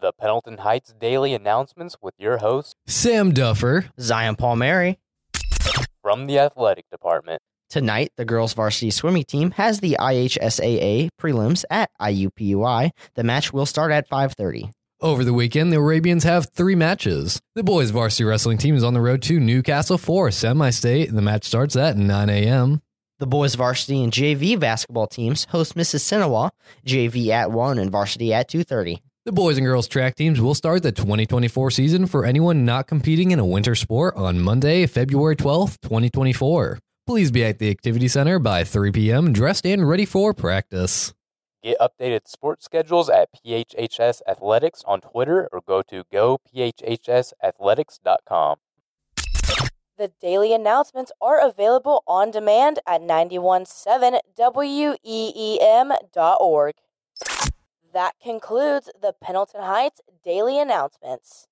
The Pendleton Heights Daily Announcements with your host, Sam Duffer, Zion Palmieri. From the Athletic Department. Tonight, the girls' varsity swimming team has the IHSAA prelims at IUPUI. The match will start at 5:30. Over the weekend, the Arabians have 3 matches. The boys' varsity wrestling team is on the road to Newcastle for semi-state, and the match starts at 9 a.m. The boys' varsity and JV basketball teams host Mississinawa, JV at 1 and varsity at 2:30. The boys and girls track teams will start the 2024 season for anyone not competing in a winter sport on Monday, February 12th, 2024. Please be at the Activity Center by 3 p.m. dressed and ready for practice. Get updated sports schedules at PHHS Athletics on Twitter or go to gophhsathletics.com. The daily announcements are available on demand at 917weem.org. That concludes the Pendleton Heights Daily Announcements.